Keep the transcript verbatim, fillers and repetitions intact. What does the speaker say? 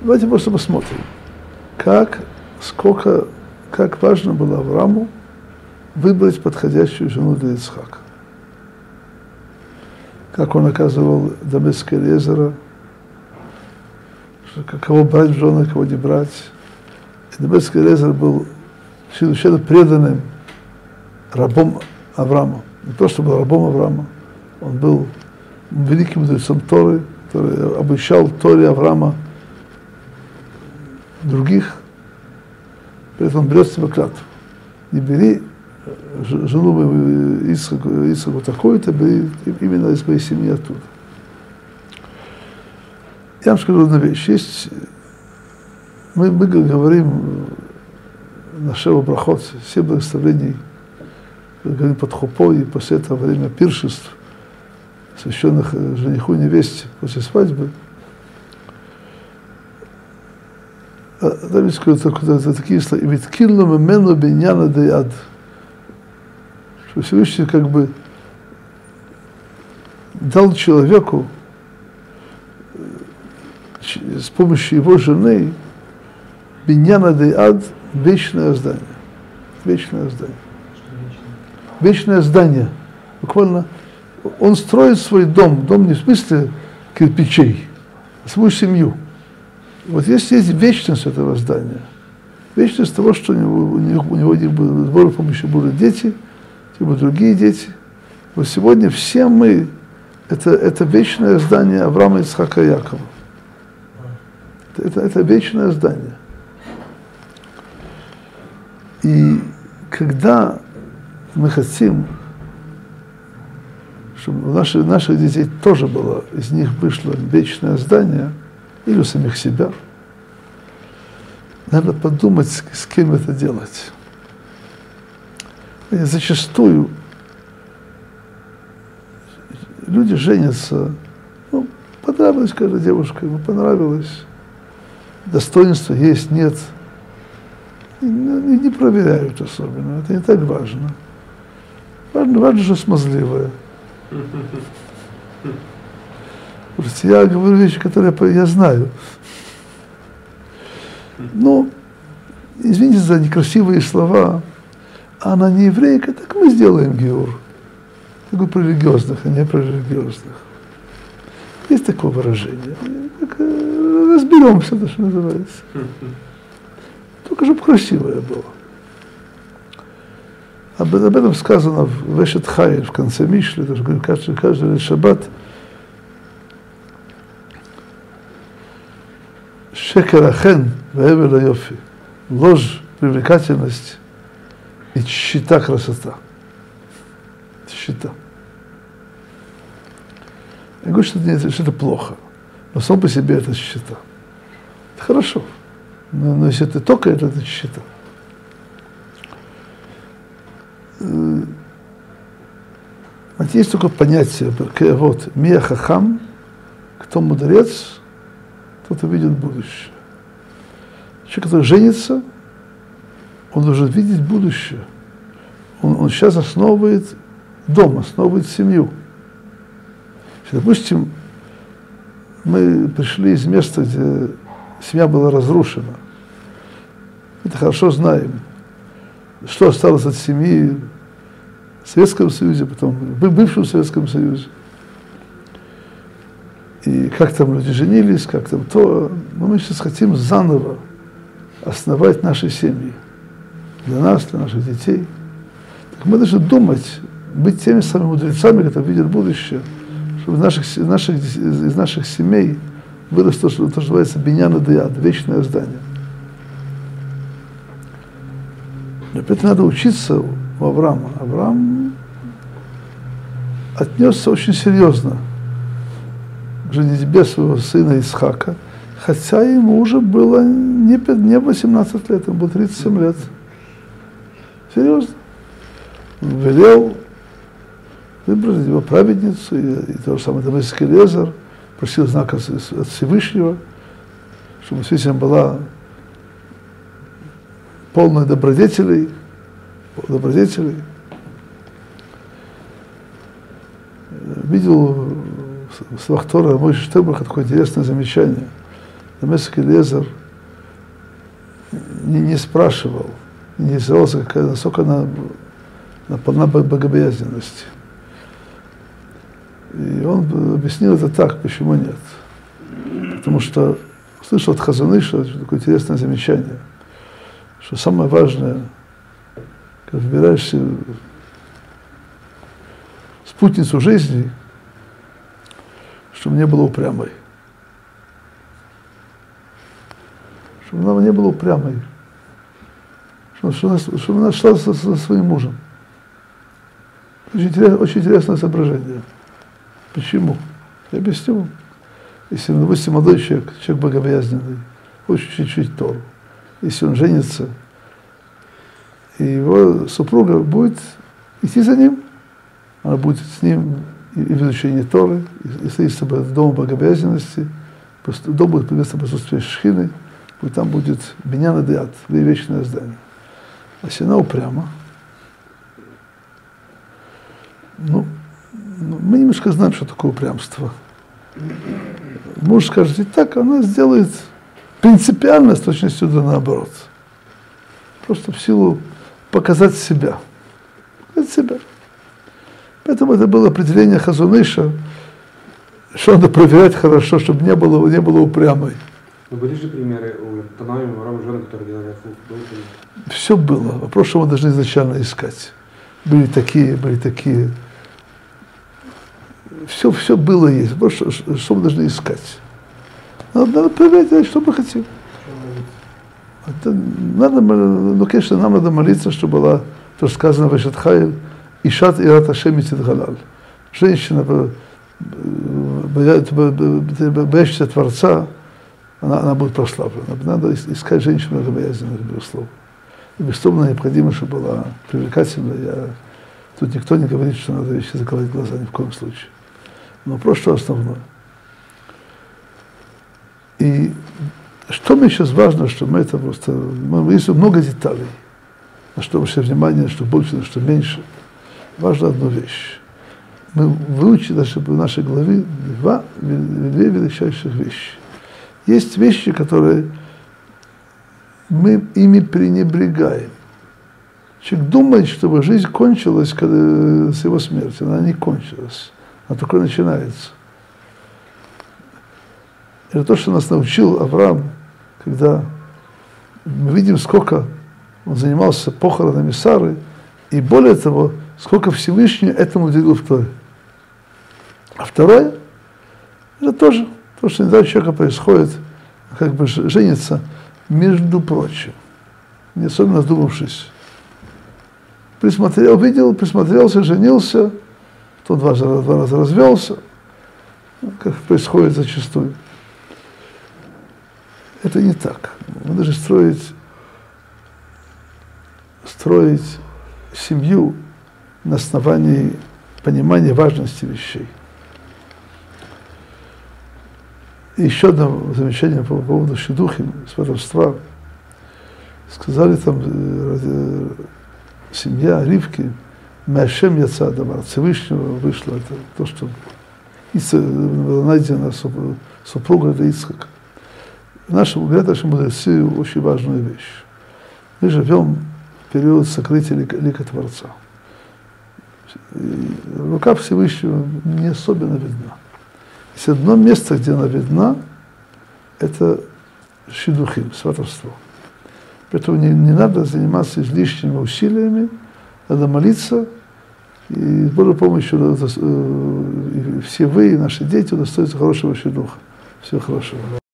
Давайте просто посмотрим, как, сколько, как важно было Аврааму выбрать подходящую жену для Ицхака. Как он оказывал Дамецкое Элиэзера, кого брать в жены, кого не брать. И Дамецкий Элиэзер был чрезвычайно преданным рабом Авраама. Не просто был рабом Авраама, он был великим мудрецом Торы, который обучал Торе Авраама других. При этом он берет себе клятву: не бери жену Ицхаку, Ицхаку такую-то, бери именно из моей семьи оттуда. Я вам скажу одну вещь. Есть, мы, мы говорим на Шева Брахот, все благословений, говорим под хупой, и после этого во время пиршеств, посвященных жениху и невесте после свадьбы. Там есть такие слова: «И виткилну мемену биньяна деяд», что Всевышний как бы дал человеку с помощью его жены биньяна деяд вечное здание. Вечное здание. Вечное здание. Буквально он строит свой дом, дом не в смысле кирпичей, а свою семью. Вот есть, есть вечность этого здания. Вечность того, что у него, у него, у него с Божьей помощью будут дети, будут другие дети. Вот сегодня все мы, это, это вечное здание Авраама, Ицхака и Якова. Это, это, это вечное здание. И когда мы хотим, чтобы у наших, наших детей тоже было, из них вышло вечное здание, или у самих себя, надо подумать, с, с кем это делать. И зачастую люди женятся, ну, понравилась каждая девушка, ему понравилось, достоинства есть, нет, и не, не проверяют особенно, это не так важно. Важно, важно, что смазливая. Просто я говорю вещи, которые я знаю. Но, извините за некрасивые слова, а она не еврейка, так мы сделаем геур. Только про религиозных, а не про религиозных. Есть такое выражение. Так, разберемся, это что называется. Только чтобы красивое было. Об, об этом сказано в Вешет Хайль, в конце Мишли, даже говорю, каждый, каждый шаббат. Шекер ахен ваэвел айофи. Ложь, привлекательность и тщета, красота. Тщета. Я говорю, что это, что это плохо, но сам по себе это тщета. Это хорошо, но, но если ты только это, это тщета. Есть такое понятие, вот, мия хахам, кто мудрец, тот увидит будущее. Человек, который женится, он должен видеть будущее. Он, он сейчас основывает дом, основывает семью. Если, допустим, мы пришли из места, где семья была разрушена, мы это хорошо знаем, что осталось от семьи в Советском Союзе, потом в бывшем Советском Союзе. И как там люди женились, как там то. Но мы сейчас хотим заново основать наши семьи. Для нас, для наших детей. Так мы должны думать, быть теми самыми мудрецами, которые видят будущее, чтобы из наших, из наших, из наших семей выросло то, что, то, что называется биньян деяд, вечное здание. Но опять надо учиться у Авраама. Авраам отнесся очень серьезно к женитьбе своего сына Исхака, хотя ему уже было не, не восемнадцать лет, ему было тридцать семь лет. Серьезно. Он велел выбрать его праведницу, и, и то же самое Дамецкий Элиэзер, просил знак от Всевышнего, чтобы действительно была полная добродетелей, добродетелей. Видел в словах Тора Мойше Штернберга такое интересное замечание. Рамесек Элиэзер не, не спрашивал, не интересовался, какая, насколько она, она полна богобоязненности. И он объяснил это так, почему нет. Потому что слышал от Хазон Иша такое интересное замечание, что самое важное, когда выбираешься спутницу жизни, чтобы не было упрямой. Чтобы она не была упрямой. Чтобы, чтобы она шла со, со своим мужем. Очень, интерес, очень интересное соображение. Почему? Я объясню. Если, допустим, молодой человек, человек богобоязненный, хочет чуть-чуть Тору, если он женится, и его супруга будет идти за ним, она будет с ним и в изучении Торы, и стоит с собой в доме богобоязненности, дом будет место присутствия Шхины, и там будет Биньян ад-Ад, вечное здание. А если она упряма, ну, мы немножко знаем, что такое упрямство. Муж скажет и так, она сделает принципиально с точностью да наоборот. Просто в силу показать себя. Показать себя. Поэтому это было определение Хазон Иша, что надо проверять хорошо, чтобы не было, не было упрямой. Но были же примеры у Танаим и Авраама жены, которые делали афу? Все было. Вопрос, что мы должны изначально искать. Были такие, были такие. Все, все было есть. Вопрос, что, что мы должны искать. Надо, надо проверять, что мы хотим. Это, надо, ну, конечно, нам надо молиться, чтобы была, то, что сказано в Эшет-Хаиль, Ишат ират Ашем мицед галаль. Женщина, боящаяся Творца, она, она будет прославлена. Надо искать женщину богобоязненных, безусловно. И безусловно необходимо, чтобы была привлекательная. Я... Тут никто не говорит, что надо вещи закрывать глаза, ни в коем случае. Но вопрос, что основное. И что мне сейчас важно, что мы это просто... Есть много деталей, на что больше внимания, что больше, на что меньше. Важна одна вещь. Мы выучили в нашей главе два, две величайших вещи. Есть вещи, которые мы ими пренебрегаем. Человек думает, что жизнь кончилась когда, с его смертью. Она не кончилась. Она только начинается. Это то, что нас научил Авраам, когда мы видим, сколько он занимался похоронами Сары, и более того, сколько Всевышний этому уделил в Торе. А второе, это тоже то, что иногда у человека происходит, как бы женится, между прочим, не особенно задумавшись. Присмотрел, видел, присмотрелся, женился, то два, два раза развелся, как происходит зачастую. Это не так. Мы должны строить, строить семью на основании понимания важности вещей. И еще одно замечание по поводу шидухим, сватовства. Сказали там э, семья Ривки, Мэшем яца давар, Всевышнего вышло это, то, что было найдено супруга это Ицхак. Наши, говорят наши мудрецы очень важную вещь. Мы живем в период сокрытия лика, лика Творца. И рука Всевышнего не особенно видна. Есть одно место, где она видна, это шидухим, сватовство. Поэтому не, не надо заниматься излишними усилиями, надо молиться, и с Божьей помощью все вы и наши дети удостоятся хорошего шидуха. Всего хорошего.